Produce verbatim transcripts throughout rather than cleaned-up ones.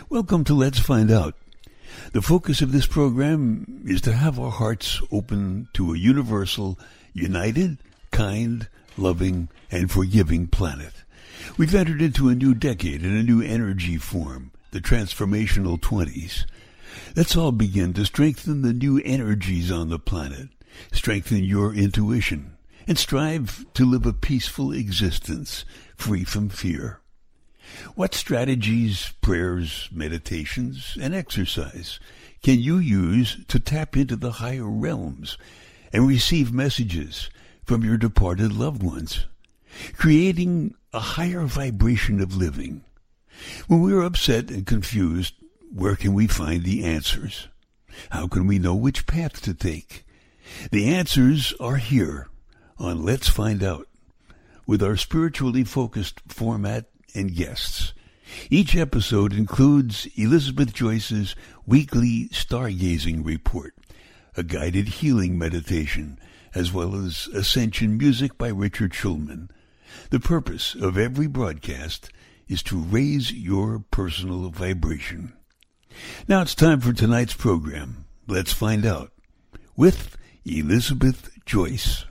Welcome to Let's Find Out. The focus of this program is to have our hearts open to a universal, united, kind, loving, and forgiving planet. We've entered into a new decade and a new energy form, the transformational twenties. Let's all begin to strengthen the new energies on the planet, strengthen your intuition, and strive to live a peaceful existence, free from fear. What strategies, prayers, meditations, and exercise can you use to tap into the higher realms and receive messages from your departed loved ones, creating a higher vibration of living? When we're upset and confused, where can we find the answers? How can we know which path to take? The answers are here on Let's Find Out, with our spiritually focused format and guests. Each episode includes Elizabeth Joyce's weekly stargazing report, a guided healing meditation, as well as Ascension music by Richard Schulman. The purpose of every broadcast is to raise your personal vibration. Now it's time for tonight's program. Let's Find Out with Elizabeth Joyce.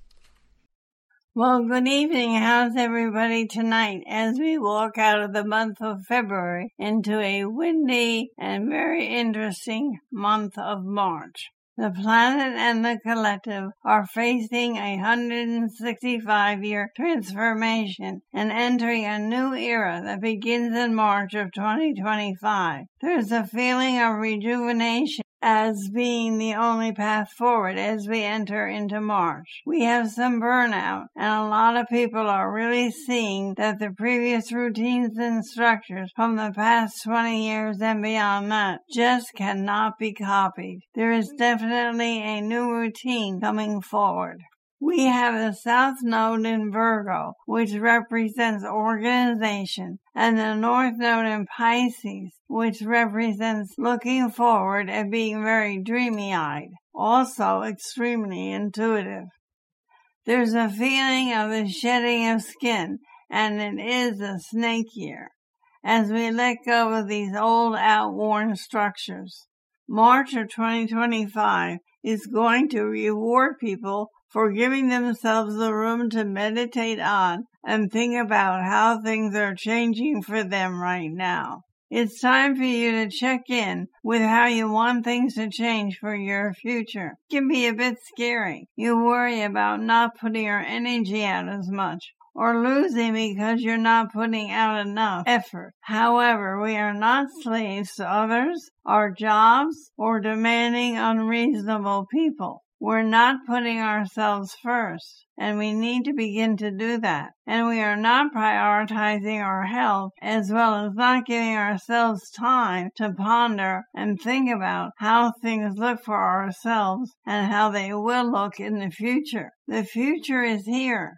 Well, good evening. How's everybody tonight as we walk out of the month of February into a windy and very interesting month of March? The planet and the collective are facing a one hundred sixty-five year transformation and entering a new era that begins in March of twenty twenty-five. There's a feeling of rejuvenation as being the only path forward as we enter into March. We have some burnout, and a lot of people are really seeing that the previous routines and structures from the past twenty years and beyond that just cannot be copied. There is definitely a new routine coming forward. We have the South Node in Virgo, which represents organization, and the North Node in Pisces, which represents looking forward and being very dreamy-eyed, also extremely intuitive. There's a feeling of the shedding of skin, and it is a snake year, as we let go of these old, outworn structures. March of twenty twenty-five is going to reward people for giving themselves the room to meditate on and think about how things are changing for them right now. It's time for you to check in with how you want things to change for your future. It can be a bit scary. You worry about not putting your energy out as much, or losing because you're not putting out enough effort. However, we are not slaves to others, our jobs, or demanding unreasonable people. We're not putting ourselves first, and we need to begin to do that. And we are not prioritizing our health, as well as not giving ourselves time to ponder and think about how things look for ourselves and how they will look in the future. The future is here,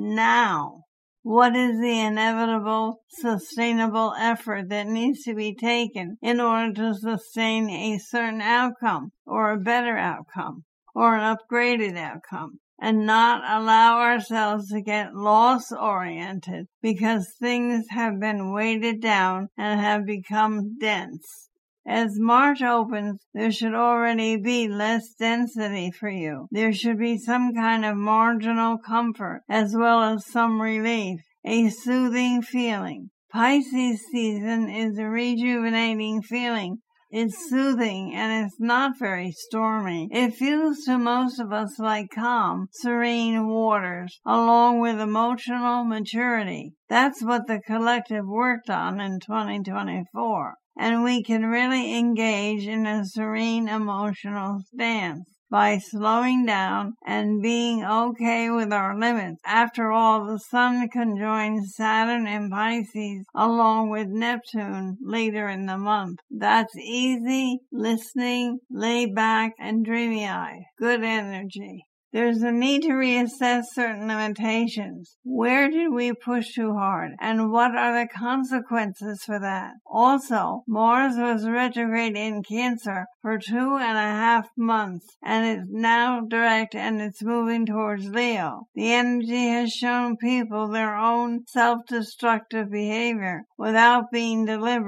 now. What is the inevitable, sustainable effort that needs to be taken in order to sustain a certain outcome, or a better outcome, or an upgraded outcome, and not allow ourselves to get loss-oriented because things have been weighted down and have become dense. As March opens, there should already be less density for you. There should be some kind of marginal comfort, as well as some relief, a soothing feeling. Pisces season is a rejuvenating feeling. It's soothing, and it's not very stormy. It feels to most of us like calm, serene waters, along with emotional maturity. That's what the collective worked on in twenty twenty-four. And we can really engage in a serene emotional stance by slowing down and being okay with our limits. After all, the Sun conjoins Saturn in Pisces along with Neptune later in the month. That's easy, listening, laid back, and dreamy-eyed. Good energy. There's a need to reassess certain limitations. Where did we push too hard? And what are the consequences for that? Also, Mars was retrograde in Cancer for two and a half months, and it's now direct and it's moving towards Leo. The energy has shown people their own self-destructive behavior without being deliberate.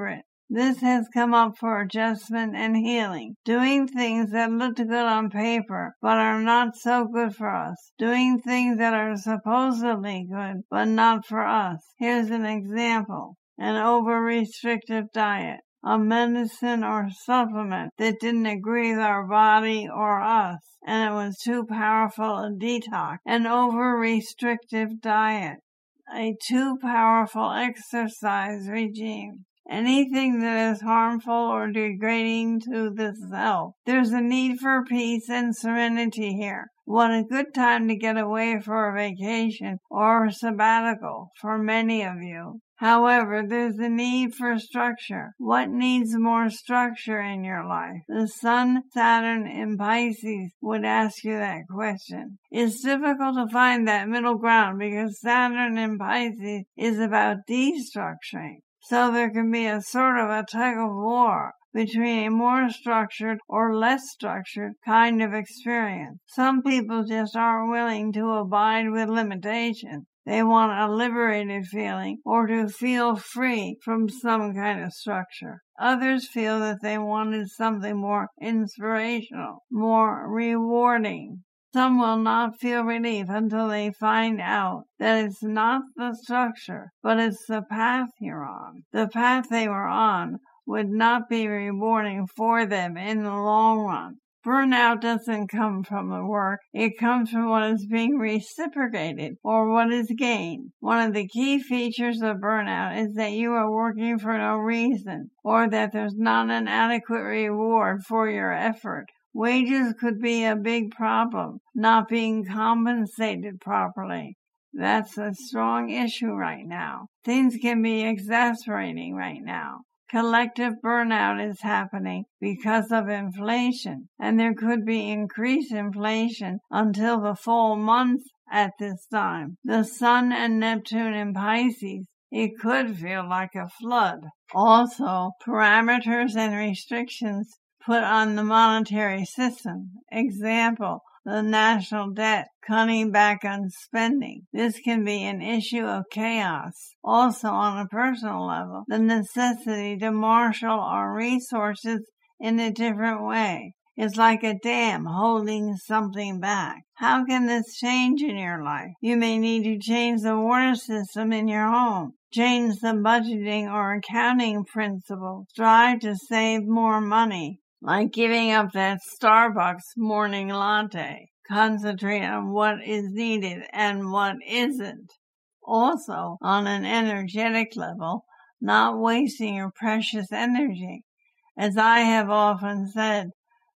This has come up for adjustment and healing. Doing things that look good on paper but are not so good for us. Doing things that are supposedly good but not for us. Here's an example. An over-restrictive diet. A medicine or supplement that didn't agree with our body or us, and it was too powerful a detox. An over-restrictive diet. A too powerful exercise regime. Anything that is harmful or degrading to this health. There's a need for peace and serenity here. What a good time to get away for a vacation or a sabbatical for many of you. However, there's a need for structure. What needs more structure in your life? The Sun, Saturn, in Pisces would ask you that question. It's difficult to find that middle ground because Saturn in Pisces is about destructuring. So there can be a sort of a tug of war between a more structured or less structured kind of experience. Some people just aren't willing to abide with limitations. They want a liberated feeling or to feel free from some kind of structure. Others feel that they wanted something more inspirational, more rewarding. Some will not feel relief until they find out that it's not the structure, but it's the path you're on. The path they were on would not be rewarding for them in the long run. Burnout doesn't come from the work. It comes from what is being reciprocated or what is gained. One of the key features of burnout is that you are working for no reason or that there's not an adequate reward for your effort. Wages could be a big problem, not being compensated properly. That's a strong issue right now. Things can be exasperating right now. Collective burnout is happening because of inflation, and there could be increased inflation until the full month at this time. The Sun and Neptune in Pisces, it could feel like a flood. Also, parameters and restrictions put on the monetary system. Example, the national debt, cutting back on spending. This can be an issue of chaos. Also, on a personal level, the necessity to marshal our resources in a different way. It's like a dam holding something back. How can this change in your life? You may need to change the water system in your home. Change the budgeting or accounting principles. Strive to save more money, like giving up that Starbucks morning latte. Concentrate on what is needed and what isn't. Also, on an energetic level, not wasting your precious energy. As I have often said,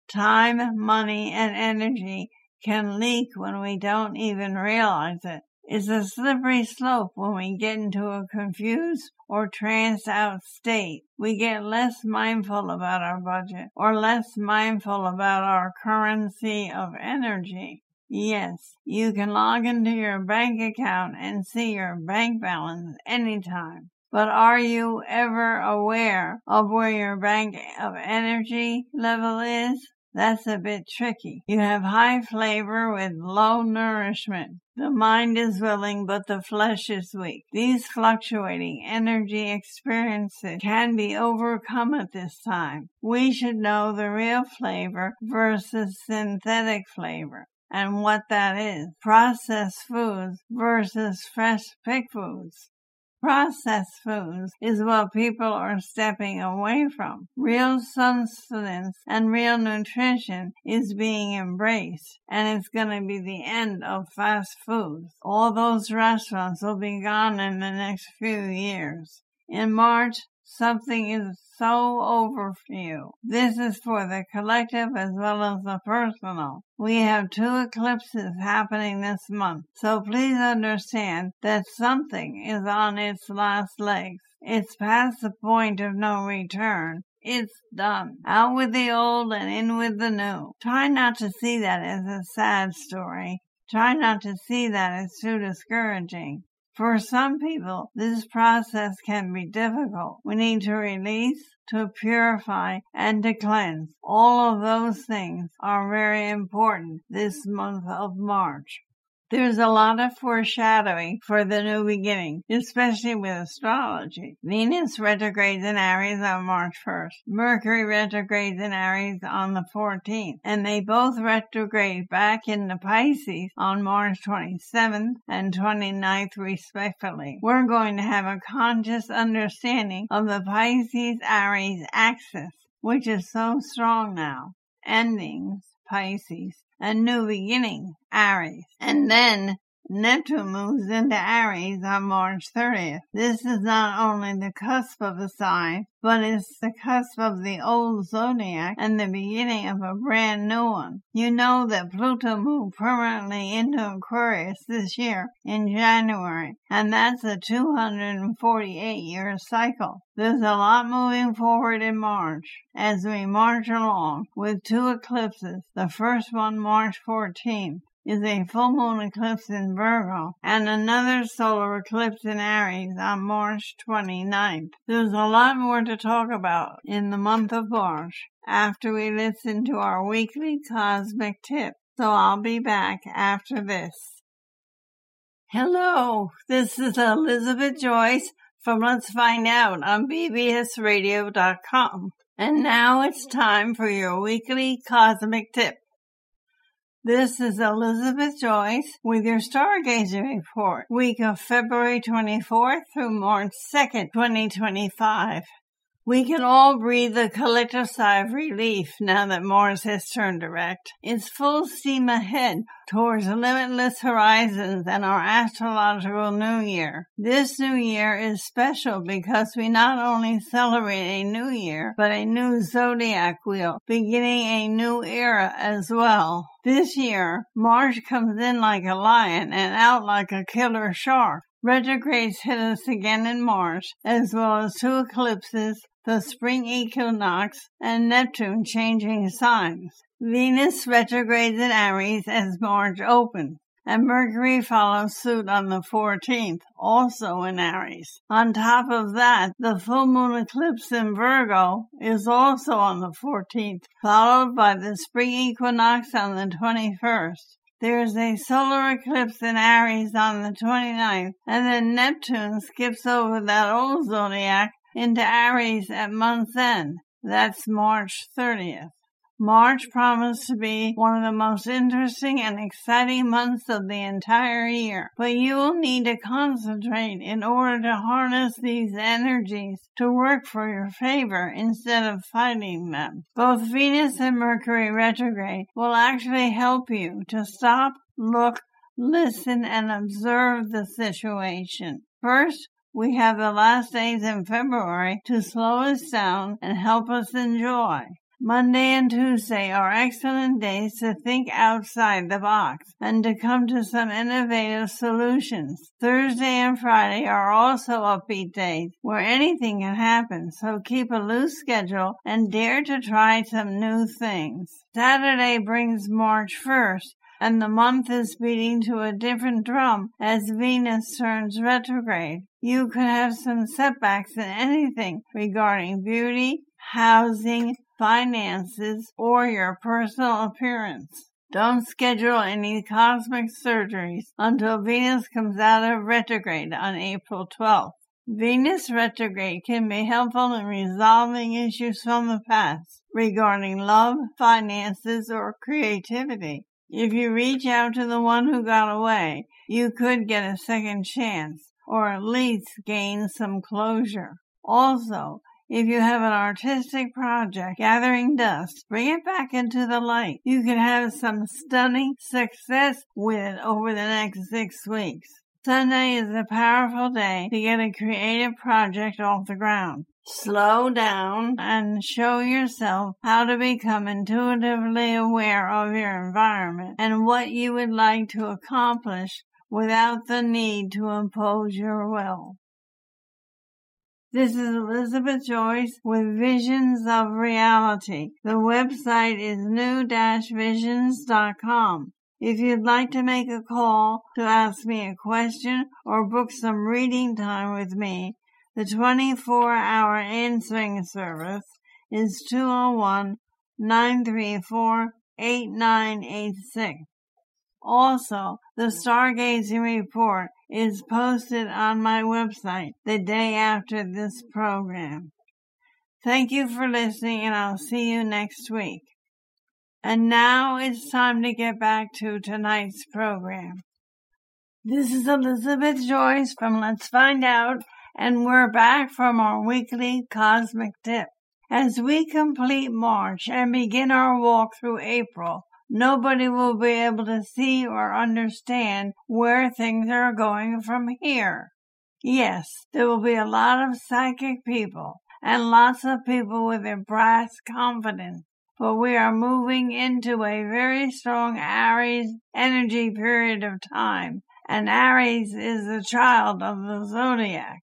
time, money, and energy can leak when we don't even realize it. It's a slippery slope when we get into a confused or tranced-out state. We get less mindful about our budget or less mindful about our currency of energy. Yes, you can log into your bank account and see your bank balance anytime. But are you ever aware of where your bank of energy level is? That's a bit tricky. You have high flavor with low nourishment. The mind is willing, but the flesh is weak. These fluctuating energy experiences can be overcome at this time. We should know the real flavor versus synthetic flavor, and what that is. Processed foods versus fresh picked foods. Processed foods is what people are stepping away from. Real sustenance and real nutrition is being embraced, and it's going to be the end of fast foods. All those restaurants will be gone in the next few years. In March, something is so over for you. This is for the collective as well as the personal. We have two eclipses happening this month, so please understand that something is on its last legs. It's past the point of no return. It's done. Out with the old and in with the new. Try not to see that as a sad story. Try not to see that as too discouraging. For some people, this process can be difficult. We need to release, to purify, and to cleanse. All of those things are very important this month of March. There's a lot of foreshadowing for the new beginning, especially with astrology. Venus retrogrades in Aries on March first. Mercury retrogrades in Aries on the fourteenth. And they both retrograde back into Pisces on March twenty-seventh and twenty-ninth, respectively. We're going to have a conscious understanding of the Pisces-Aries axis, which is so strong now. Endings, Pisces. A new beginning, Aries. And then Neptune moves into Aries on March thirtieth. This is not only the cusp of a sign, but it's the cusp of the old zodiac and the beginning of a brand new one. You know that Pluto moved permanently into Aquarius this year in January, and that's a two hundred forty-eight year cycle. There's a lot moving forward in March as we march along with two eclipses. The first one, March fourteenth, is a full moon eclipse in Virgo, and another solar eclipse in Aries on March twenty-ninth. There's a lot more to talk about in the month of March after we listen to our weekly cosmic tip, so I'll be back after this. Hello, this is Elizabeth Joyce from Let's Find Out on B B S radio dot com, and now it's time for your weekly cosmic tip. This is Elizabeth Joyce with your Stargazing Report, week of February twenty-fourth through March second, twenty twenty-five. We can all breathe a collective sigh of relief now that Mars has turned direct. It's full steam ahead towards limitless horizons and our astrological new year. This new year is special because we not only celebrate a new year, but a new zodiac wheel, beginning a new era as well. This year, Mars comes in like a lion and out like a killer shark. Retrogrades hit us again in March, as well as two eclipses, the spring equinox, and Neptune changing signs. Venus retrogrades in Aries as March opens, and Mercury follows suit on the fourteenth, also in Aries. On top of that, the full moon eclipse in Virgo is also on the fourteenth, followed by the spring equinox on the twenty-first. There's a solar eclipse in Aries on the twenty-ninth, and then Neptune skips over that old zodiac into Aries at month's end. That's March thirtieth. March promised to be one of the most interesting and exciting months of the entire year, but you will need to concentrate in order to harness these energies to work for your favor instead of fighting them. Both Venus and Mercury retrograde will actually help you to stop, look, listen, and observe the situation. First, we have the last days in February to slow us down and help us enjoy. Monday and Tuesday are excellent days to think outside the box and to come to some innovative solutions. Thursday and Friday are also upbeat days where anything can happen, so keep a loose schedule and dare to try some new things. Saturday brings March first, and the month is beating to a different drum as Venus turns retrograde. You could have some setbacks in anything regarding beauty, housing, finances, or your personal appearance. Don't schedule any cosmic surgeries until Venus comes out of retrograde on April twelfth. Venus retrograde can be helpful in resolving issues from the past regarding love, finances, or creativity. If you reach out to the one who got away, you could get a second chance, or at least gain some closure. Also, if you have an artistic project gathering dust, bring it back into the light. You can have some stunning success with it over the next six weeks. Sunday is a powerful day to get a creative project off the ground. Slow down and show yourself how to become intuitively aware of your environment and what you would like to accomplish without the need to impose your will. This is Elizabeth Joyce with Visions of Reality. The website is new dash visions dot com. If you'd like to make a call to ask me a question or book some reading time with me, the twenty-four hour answering service is two oh one, nine three four, eight nine eight six. Also, The Stargazing Report is posted on my website the day after this program. Thank you for listening, and I'll see you next week. And now it's time to get back to tonight's program. This is Elizabeth Joyce from Let's Find Out, and we're back from our weekly Cosmic Tip. As we complete March and begin our walk through April, nobody will be able to see or understand where things are going from here. Yes, there will be a lot of psychic people and lots of people with a brass confidence. But we are moving into a very strong Aries energy period of time, and Aries is the child of the zodiac.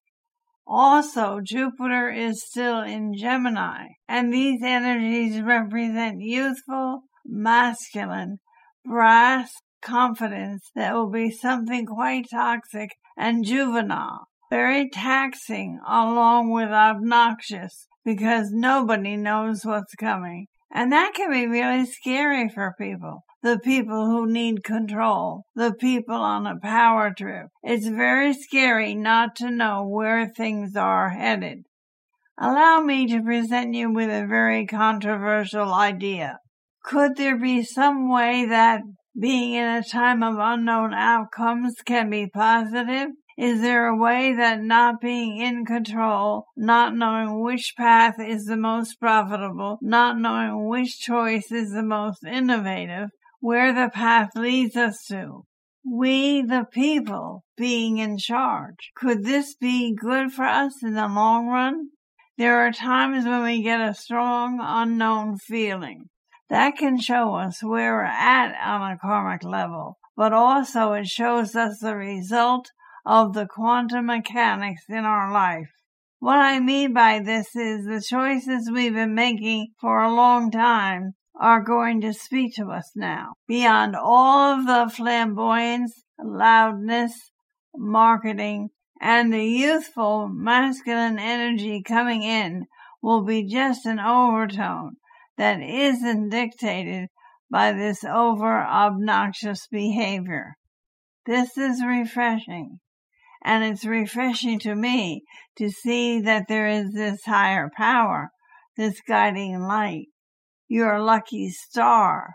Also, Jupiter is still in Gemini, and these energies represent youthful, masculine, brass confidence that will be something quite toxic and juvenile, very taxing along with obnoxious, because nobody knows what's coming. And that can be really scary for people. The people who need control. The people on a power trip. It's very scary not to know where things are headed. Allow me to present you with a very controversial idea. Could there be some way that being in a time of unknown outcomes can be positive? Is there a way that not being in control, not knowing which path is the most profitable, not knowing which choice is the most innovative, where the path leads us to, we, the people, being in charge, could this be good for us in the long run? There are times when we get a strong, unknown feeling. That can show us where we're at on a karmic level, but also it shows us the result of the quantum mechanics in our life. What I mean by this is the choices we've been making for a long time are going to speak to us now. Beyond all of the flamboyance, loudness, marketing, and the youthful masculine energy coming in will be just an overtone that isn't dictated by this over-obnoxious behavior. This is refreshing. And it's refreshing to me to see that there is this higher power, this guiding light, your lucky star,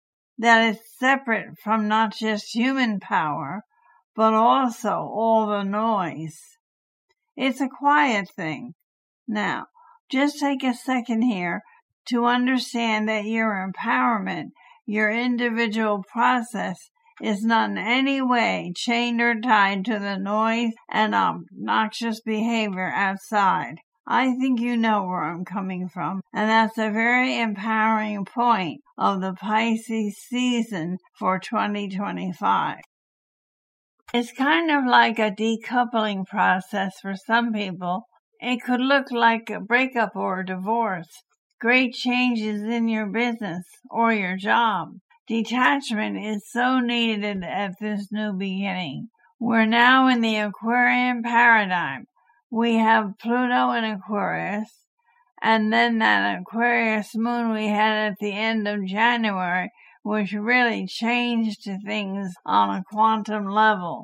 that is separate from not just human power, but also all the noise. It's a quiet thing. Now, just take a second here to understand that your empowerment, your individual process, is not in any way chained or tied to the noise and obnoxious behavior outside. I think you know where I'm coming from, and that's a very empowering point of the Pisces season for twenty twenty-five. It's kind of like a decoupling process for some people. It could look like a breakup or a divorce, great changes in your business or your job. Detachment is so needed at this new beginning. We're now in the Aquarian paradigm. We have Pluto in Aquarius, and then that Aquarius moon we had at the end of January, which really changed things on a quantum level.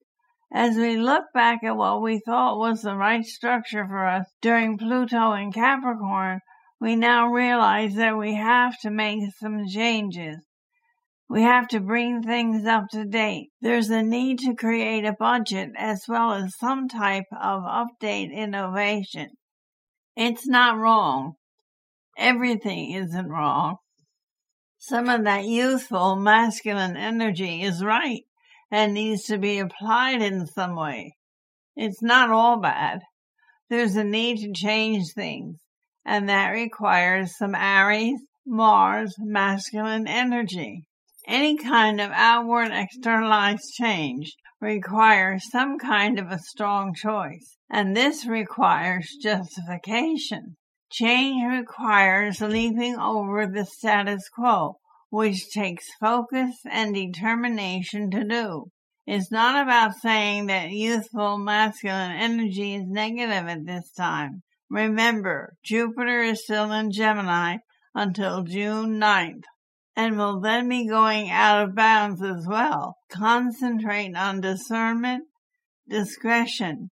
As we look back at what we thought was the right structure for us during Pluto in Capricorn, we now realize that we have to make some changes. We have to bring things up to date. There's a need to create a budget as well as some type of update innovation. It's not wrong. Everything isn't wrong. Some of that youthful masculine energy is right and needs to be applied in some way. It's not all bad. There's a need to change things, and that requires some Aries, Mars, masculine energy. Any kind of outward externalized change requires some kind of a strong choice, and this requires justification. Change requires leaping over the status quo, which takes focus and determination to do. It's not about saying that youthful masculine energy is negative at this time. Remember, Jupiter is still in Gemini until June ninth. and will then be going out of bounds as well. Concentrate on discernment, discretion,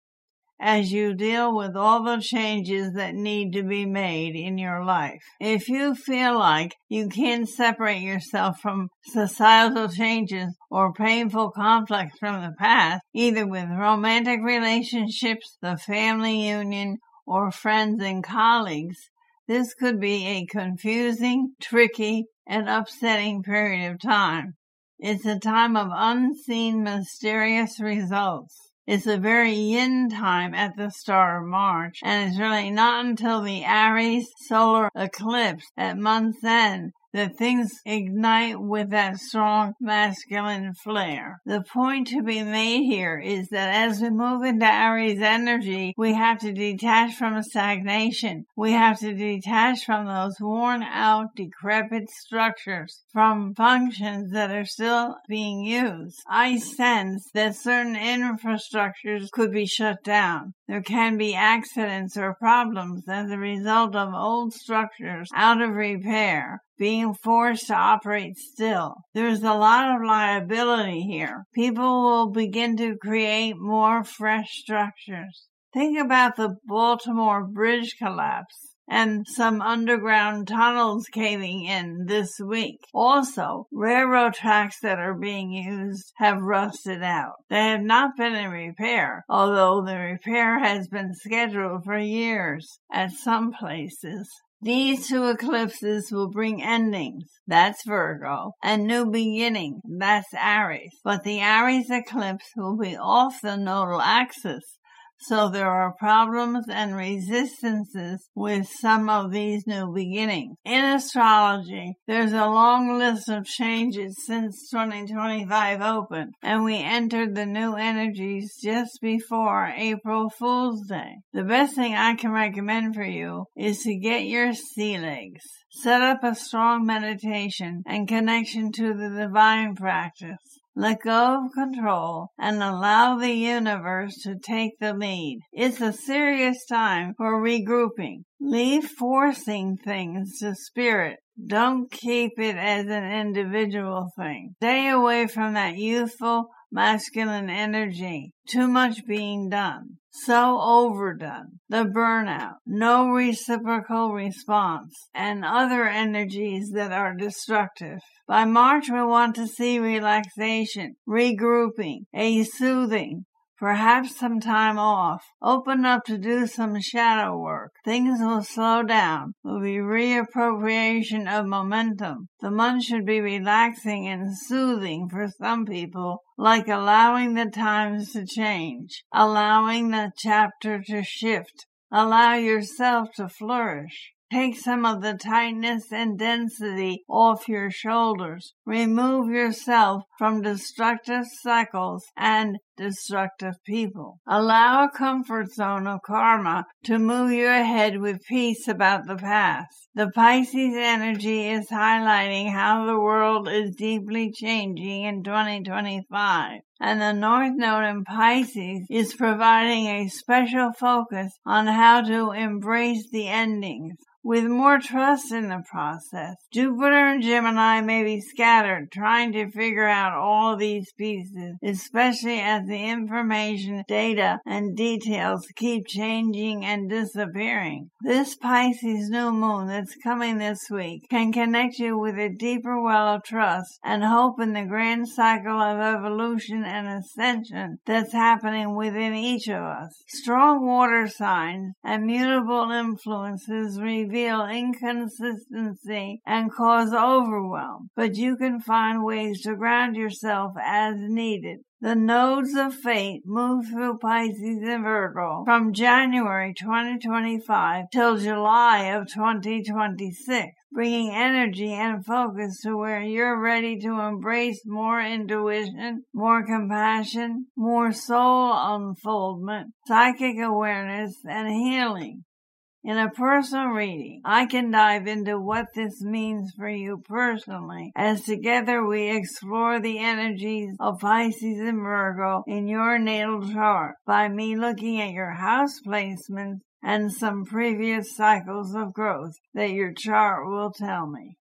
as you deal with all the changes that need to be made in your life. If you feel like you can't separate yourself from societal changes or painful conflicts from the past, either with romantic relationships, the family union, or friends and colleagues, this could be a confusing, tricky, and upsetting period of time. It's a time of unseen, mysterious results. It's a very yin time at the start of March, and it's really not until the Aries solar eclipse at month's end that things ignite with that strong masculine flair. The point to be made here is that as we move into Aries energy, we have to detach from stagnation. We have to detach from those worn out, decrepit structures, from functions that are still being used. I sense that certain infrastructures could be shut down. There can be accidents or problems as a result of old structures out of repair, being forced to operate still. There's a lot of liability here. People will begin to create more fresh structures. Think about the Baltimore Bridge collapse and some underground tunnels caving in this week. Also, railroad tracks that are being used have rusted out. They have not been in repair, although the repair has been scheduled for years at some places. These two eclipses will bring endings, that's Virgo, and new beginning, that's Aries. But the Aries eclipse will be off the nodal axis, so there are problems and resistances with some of these new beginnings. In astrology, there's a long list of changes since twenty twenty-five opened, and we entered the new energies just before April Fool's Day. The best thing I can recommend for you is to get your sea legs. Set up a strong meditation and connection to the divine practice. Let go of control and allow the universe to take the lead. It's a serious time for regrouping. Leave forcing things to spirit. Don't keep it as an individual thing. Stay away from that youthful, masculine energy. Too much being done. So overdone. The burnout. No reciprocal response. And other energies that are destructive. By March, we want to see relaxation, regrouping, a soothing, perhaps some time off. Open up to do some shadow work. Things will slow down. Will be reappropriation of momentum. The month should be relaxing and soothing for some people, like allowing the times to change, allowing the chapter to shift. Allow yourself to flourish. Take some of the tightness and density off your shoulders. Remove yourself from destructive cycles and destructive people. Allow a comfort zone of karma to move you ahead with peace about the past. The Pisces energy is highlighting how the world is deeply changing in twenty twenty-five. And the North Node in Pisces is providing a special focus on how to embrace the endings, with more trust in the process. Jupiter and Gemini may be scattered, trying to figure out all these pieces, especially as the information, data, and details keep changing and disappearing. This Pisces new moon that's coming this week can connect you with a deeper well of trust and hope in the grand cycle of evolution and ascension that's happening within each of us. Strong water signs and mutable influences reveal reveal inconsistency and cause overwhelm, but you can find ways to ground yourself as needed. The nodes of fate move through Pisces and Virgo from January twenty twenty-five till July of twenty twenty-six, bringing energy and focus to where you're ready to embrace more intuition, more compassion, more soul unfoldment, psychic awareness, and healing. In a personal reading, I can dive into what this means for you personally, as together we explore the energies of Pisces and Virgo in your natal chart by me looking at your house placements and some previous cycles of growth that your chart will tell me.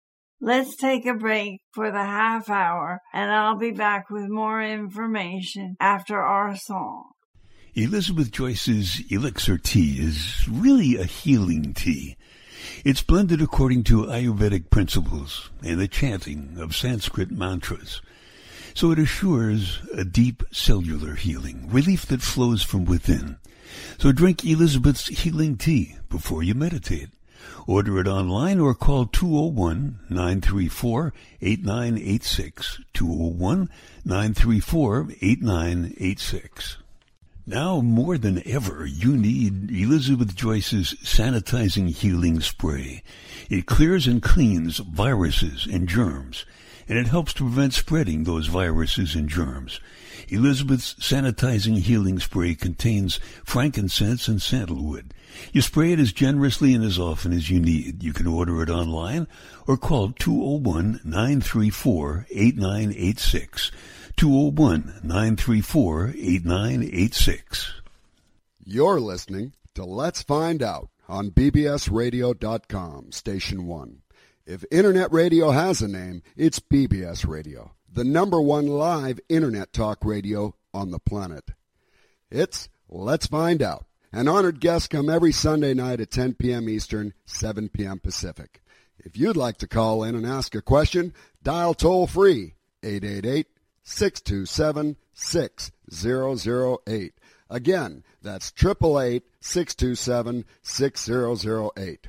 Let's take a break for the half hour, and I'll be back with more information after our song. Elizabeth Joyce's Elixir Tea is really a healing tea. It's blended according to Ayurvedic principles and the chanting of Sanskrit mantras. So it assures a deep cellular healing, relief that flows from within. So drink Elizabeth's healing tea before you meditate. Order it online or call two oh one, nine three four, eight nine eight six, two oh one, nine three four, eight nine eight six. Now more than ever, you need Elizabeth Joyce's Sanitizing Healing Spray. It clears and cleans viruses and germs, and it helps to prevent spreading those viruses and germs. Elizabeth's Sanitizing Healing Spray contains frankincense and sandalwood. You spray it as generously and as often as you need. You can order it online or call two oh one, nine three four, eight nine eight six. two oh one, nine three four, eight nine eight six. You're listening to Let's Find Out on B B S radio dot com, Station one. If Internet radio has a name, it's B B S Radio, the number one live Internet talk radio on the planet. It's Let's Find Out. An honored guest come every Sunday night at ten p.m. Eastern, seven p.m. Pacific. If you'd like to call in and ask a question, dial toll-free, eight eight eight, six two seven, six zero zero eight. Again, that's eight eight eight, six two seven, six zero zero eight.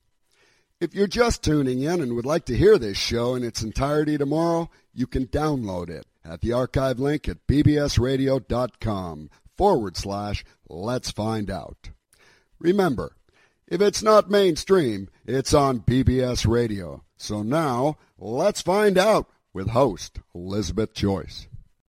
If you're just tuning in and would like to hear this show in its entirety tomorrow, you can download it at the archive link at bbsradio.com forward slash let's find out. Remember, if it's not mainstream, it's on B B S Radio. So now, let's find out with host Elizabeth Joyce.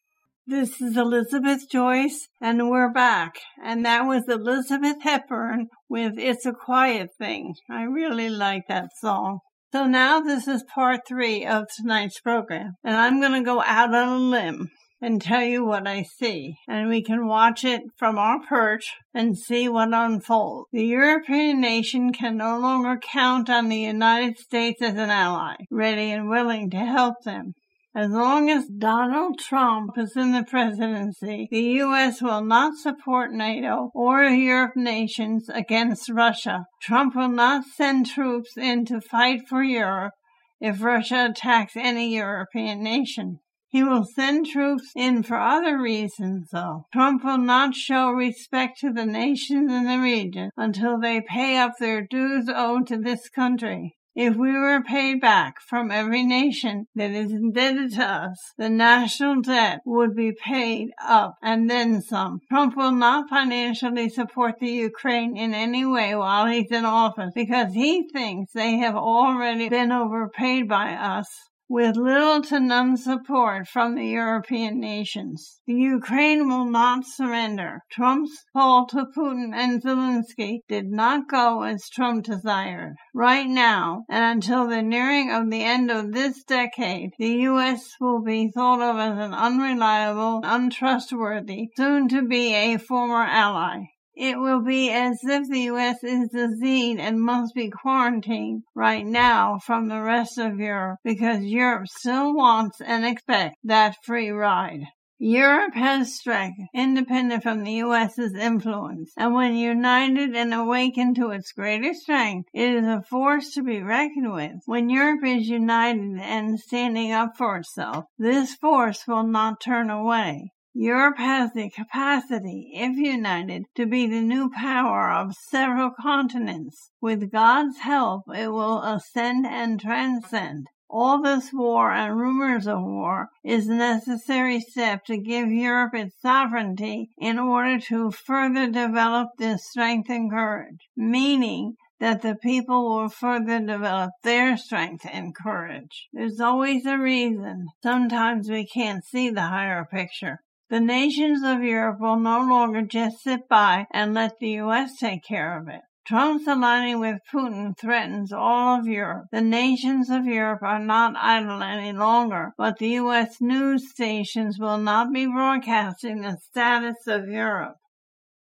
This is Elizabeth Joyce, and we're back. And that was Elizabeth Hepburn with It's a Quiet Thing. I really like that song. So now this is part three of tonight's program, and I'm going to go out on a limb and tell you what I see, and we can watch it from our perch and see what unfolds. The European nation can no longer count on the United States as an ally, ready and willing to help them. As long as Donald Trump is in the presidency, the U S will not support NATO or Europe nations against Russia. Trump will not send troops in to fight for Europe if Russia attacks any European nation. He will send troops in for other reasons, though. Trump will not show respect to the nations in the region until they pay up their dues owed to this country. If we were paid back from every nation that is indebted to us, the national debt would be paid up and then some. Trump will not financially support the Ukraine in any way while he's in office because he thinks they have already been overpaid by us, with little to none support from the European nations. The Ukraine will not surrender. Trump's call to Putin and Zelensky did not go as Trump desired. Right now, and until the nearing of the end of this decade, the U S will be thought of as an unreliable, untrustworthy, soon to be a former ally. It will be as if the U S is diseased and must be quarantined right now from the rest of Europe because Europe still wants and expects that free ride. Europe has strength, independent from the U S's influence, and when united and awakened to its greater strength, it is a force to be reckoned with. When Europe is united and standing up for itself, this force will not turn away. Europe has the capacity, if united, to be the new power of several continents. With God's help, it will ascend and transcend. All this war and rumors of war is a necessary step to give Europe its sovereignty in order to further develop this strength and courage, meaning that the people will further develop their strength and courage. There's always a reason. Sometimes we can't see the higher picture. The nations of Europe will no longer just sit by and let the U S take care of it. Trump's aligning with Putin threatens all of Europe. The nations of Europe are not idle any longer, but the U S news stations will not be broadcasting the status of Europe.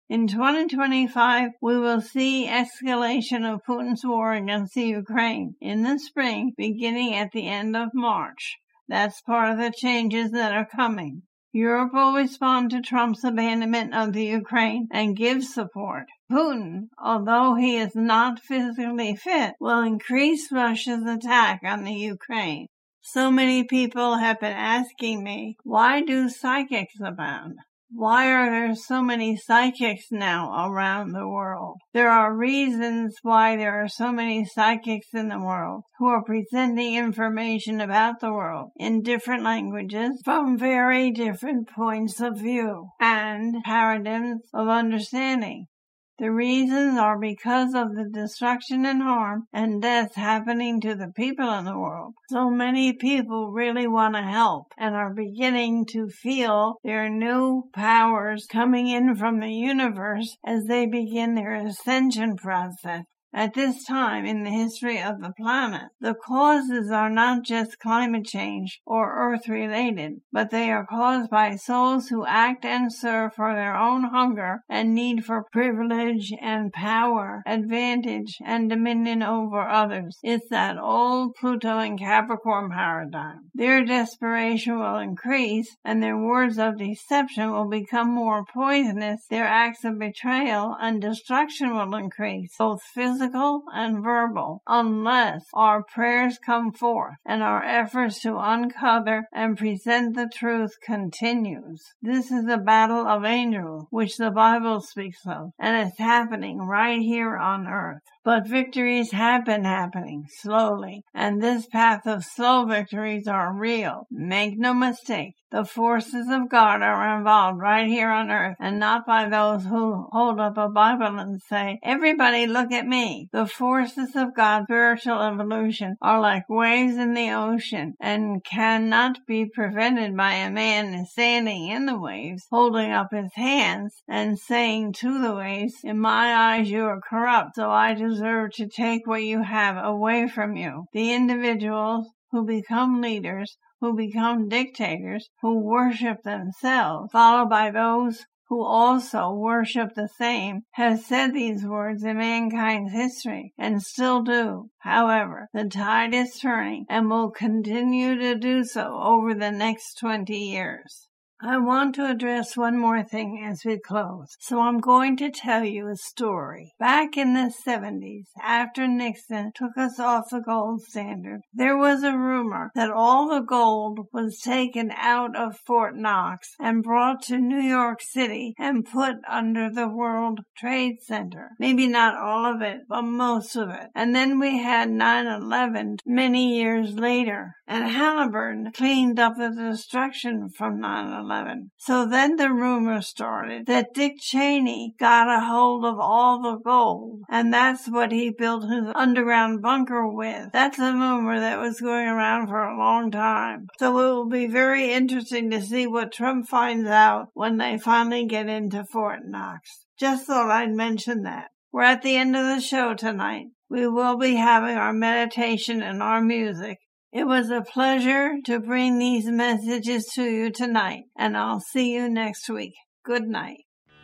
In twenty twenty-five, we will see escalation of Putin's war against the Ukraine in the spring, beginning at the end of March. That's part of the changes that are coming. Europe will respond to Trump's abandonment of the Ukraine and give support. Putin, although he is not physically fit, will increase Russia's attack on the Ukraine. So many people have been asking me, why do psychics abound? Why are there so many psychics now around the world? There are reasons why there are so many psychics in the world who are presenting information about the world in different languages from very different points of view and paradigms of understanding. The reasons are because of the destruction and harm and death happening to the people in the world. So many people really want to help and are beginning to feel their new powers coming in from the universe as they begin their ascension process. At this time in the history of the planet, the causes are not just climate change or Earth-related, but they are caused by souls who act and serve for their own hunger and need for privilege and power, advantage, and dominion over others. It's that old Pluto and Capricorn paradigm. Their desperation will increase, and their words of deception will become more poisonous. Their acts of betrayal and destruction will increase, both physical and verbal, unless our prayers come forth and our efforts to uncover and present the truth continues. This is a battle of angels, which the Bible speaks of, and it's happening right here on earth. But victories have been happening slowly, and this path of slow victories are real. Make no mistake, the forces of God are involved right here on earth, and not by those who hold up a Bible and say, everybody look at me. The forces of God's spiritual evolution are like waves in the ocean and cannot be prevented by a man standing in the waves, holding up his hands and saying to the waves, in my eyes you are corrupt, so I deserve to take what you have away from you. The individuals who become leaders, who become dictators, who worship themselves, followed by those who also worship the same, have said these words in mankind's history, and still do. However, the tide is turning, and will continue to do so over the next twenty years. I want to address one more thing as we close, so I'm going to tell you a story. Back in the seventies, after Nixon took us off the gold standard, there was a rumor that all the gold was taken out of Fort Knox and brought to New York City and put under the World Trade Center. Maybe not all of it, but most of it. And then we had nine eleven many years later, and Halliburton cleaned up the destruction from nine eleven. So then the rumor started that Dick Cheney got a hold of all the gold, and that's what he built his underground bunker with. That's a rumor that was going around for a long time. So it will be very interesting to see what Trump finds out when they finally get into Fort Knox. Just thought I'd mention that. We're at the end of the show tonight. We will be having our meditation and our music. It was a pleasure to bring these messages to you tonight, and I'll see you next week. Good night.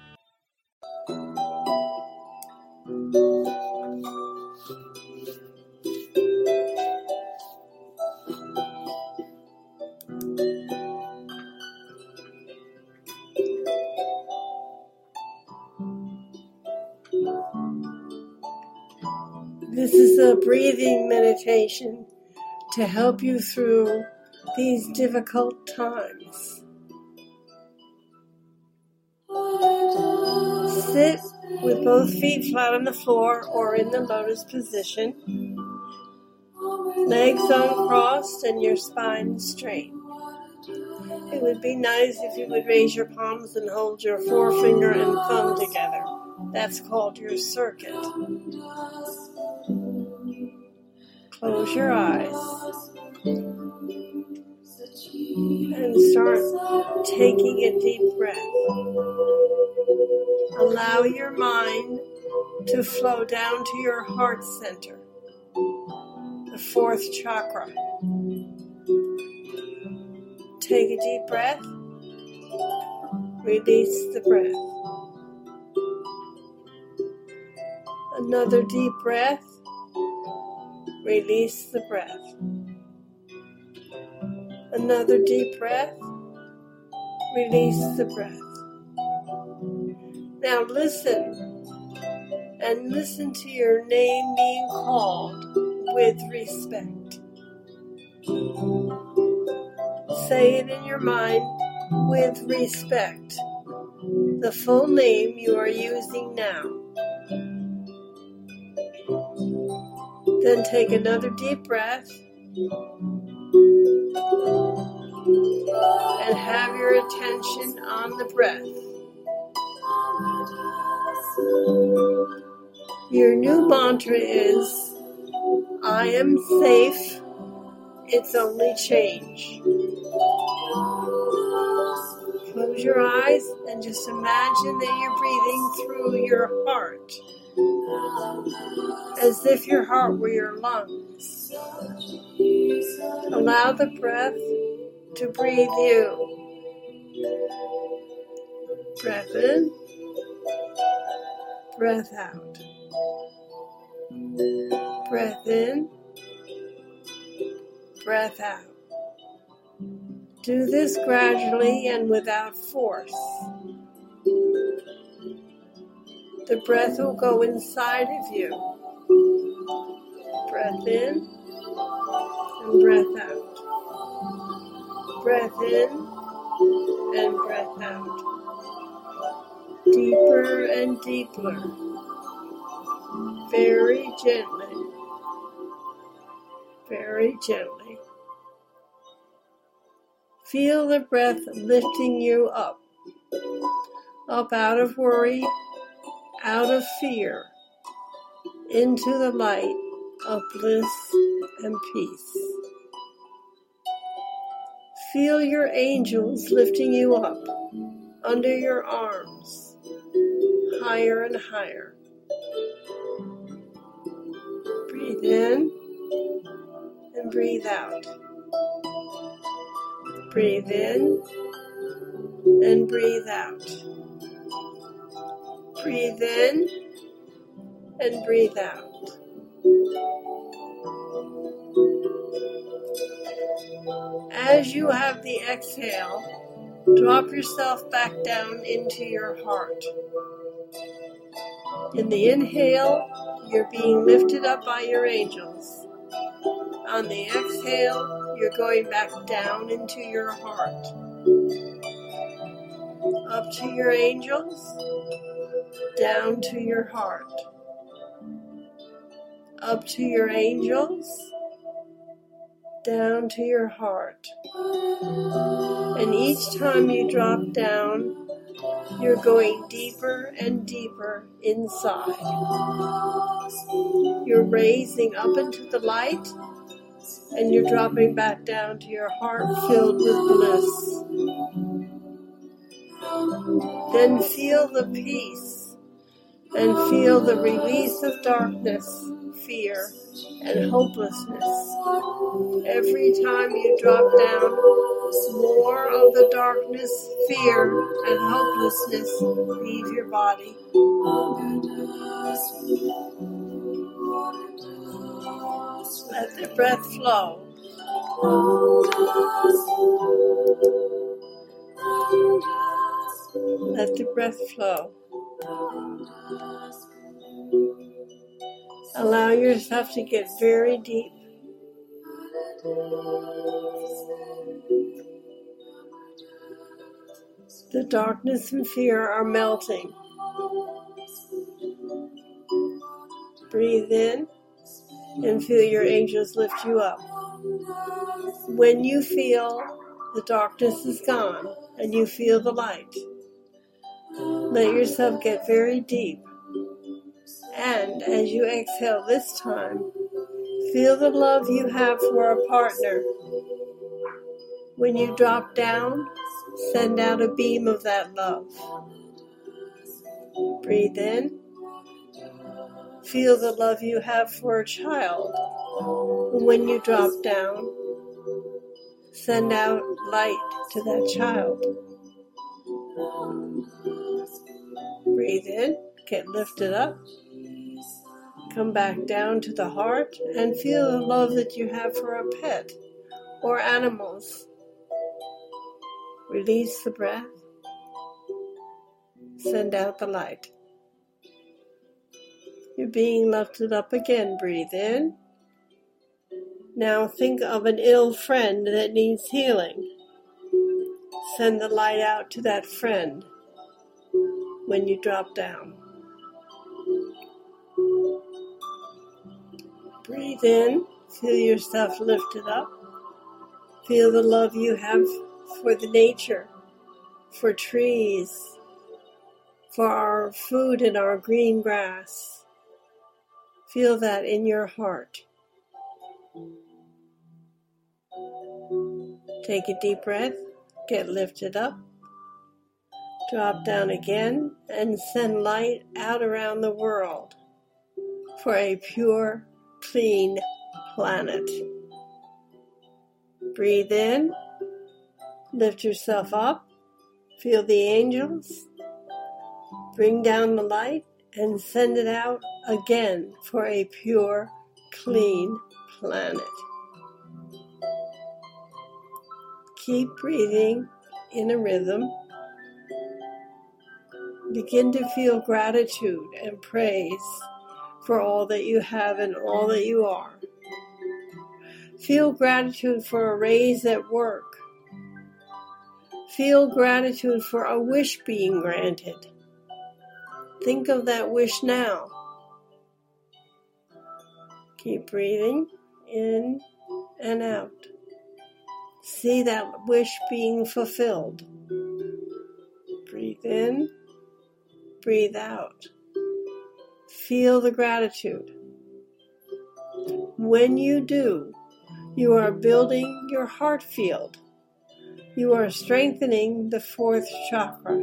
This is a breathing meditation to help you through these difficult times. Sit with both feet flat on the floor or in the lotus position, legs uncrossed and your spine straight. It would be nice if you would raise your palms and hold your forefinger and thumb together. That's called your circuit. Close your eyes and start taking a deep breath. Allow your mind to flow down to your heart center, the fourth chakra. Take a deep breath. Release the breath. Another deep breath. Release the breath. Another deep breath. Release the breath. Now listen, and listen to your name being called with respect. Say it in your mind with respect, the full name you are using now. Then take another deep breath and have your attention on the breath. Your new mantra is, I am safe, it's only change. Close your eyes and just imagine that you're breathing through your heart, as if your heart were your lungs. Allow the breath to breathe you. Breath in, breath out. Breath in, breath out. Do this gradually and without force. The breath will go inside of you. Breath in and breath out. Breath in and breath out. Deeper and deeper. Very gently. Very gently. Feel the breath lifting you up. Up out of worry, out of fear, into the light of bliss and peace. Feel your angels lifting you up under your arms, higher and higher. Breathe in and breathe out. Breathe in and breathe out. Breathe in and breathe out. As you have the exhale, drop yourself back down into your heart. In the inhale, you're being lifted up by your angels. On the exhale, you're going back down into your heart. Up to your angels, down to your heart. Up to your angels, down to your heart. And each time you drop down, you're going deeper and deeper inside. You're raising up into the light, and you're dropping back down to your heart filled with bliss. Then feel the peace and feel the release of darkness, fear, and hopelessness. Every time you drop down, more of the darkness, fear, and hopelessness leave your body. Let the breath flow. Let the breath flow. Allow yourself to get very deep. The darkness and fear are melting. Breathe in and feel your angels lift you up. When you feel the darkness is gone and you feel the light, let yourself get very deep. And as you exhale this time, feel the love you have for a partner. When you drop down, send out a beam of that love. Breathe in. Feel the love you have for a child. And when you drop down, send out light to that child. Breathe in. Get lifted up. Come back down to the heart and feel the love that you have for a pet or animals. Release the breath. Send out the light. You're being lifted up again. Breathe in. Now think of an ill friend that needs healing. Send the light out to that friend when you drop down. Breathe in. Feel yourself lifted up. Feel the love you have for the nature, for trees, for our food and our green grass. Feel that in your heart. Take a deep breath, get lifted up, drop down again, and send light out around the world for a pure, clean planet. Breathe in, lift yourself up, feel the angels, bring down the light, and send it out again for a pure, clean planet. Keep breathing in a rhythm. Begin to feel gratitude and praise for all that you have and all that you are. Feel gratitude for a raise at work. Feel gratitude for a wish being granted. Think of that wish now. Keep breathing in and out. See that wish being fulfilled. Breathe in, breathe out. Feel the gratitude. When you do, you are building your heart field. You are strengthening the fourth chakra.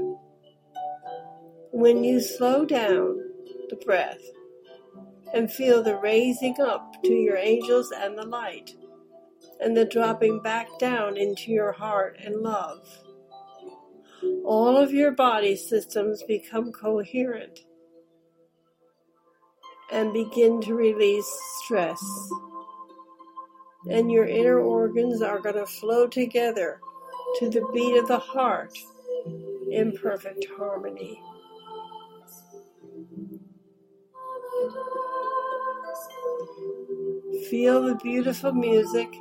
When you slow down the breath and feel the raising up to your angels and the light, and the dropping back down into your heart and love, all of your body systems become coherent and begin to release stress. And your inner organs are going to flow together to the beat of the heart in perfect harmony. Feel the beautiful music.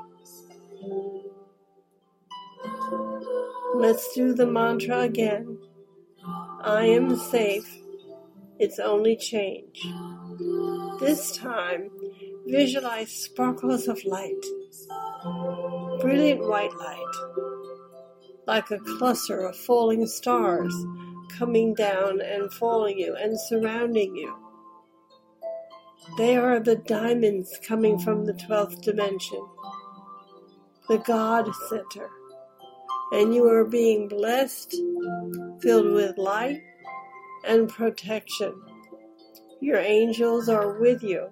Let's do the mantra again. I am safe. It's only change. This time, visualize sparkles of light. Brilliant white light. Like a cluster of falling stars coming down and following you and surrounding you. They are the diamonds coming from the twelfth dimension, the God Center. And you are being blessed, filled with light and protection. Your angels are with you.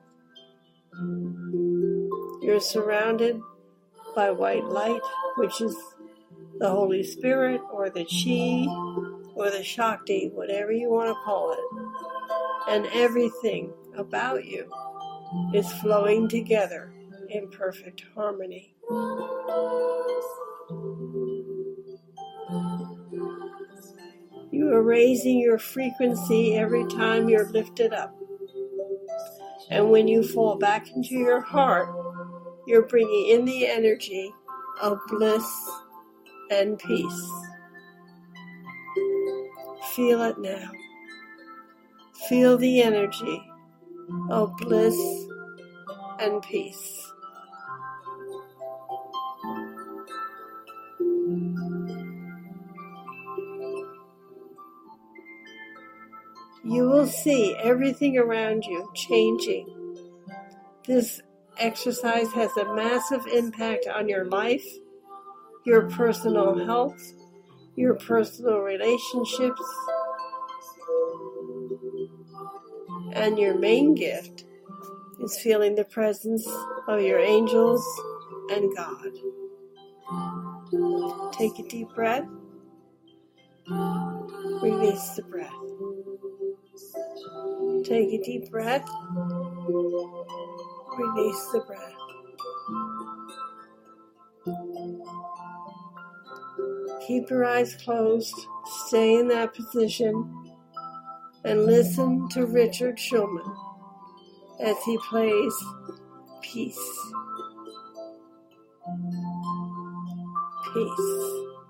You're surrounded by white light, which is the Holy Spirit or the Chi or the Shakti, whatever you want to call it. And everything about you is flowing together in perfect harmony. You are raising your frequency every time you're lifted up. And when you fall back into your heart, you're bringing in the energy of bliss and peace. Feel it now. Feel the energy of bliss and peace. You will see everything around you changing. This exercise has a massive impact on your life, your personal health, your personal relationships, and your main gift is feeling the presence of your angels and God. Take a deep breath. Release the breath. Take a deep breath. Release the breath. Keep your eyes closed. Stay in that position and listen to Richard Shulman as he plays Peace. Peace.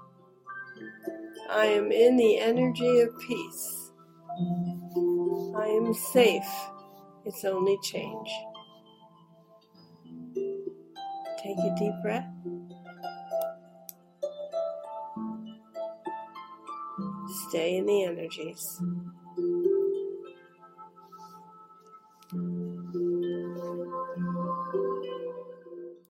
I am in the energy of peace. I am safe. It's only change. Take a deep breath. Stay in the energies.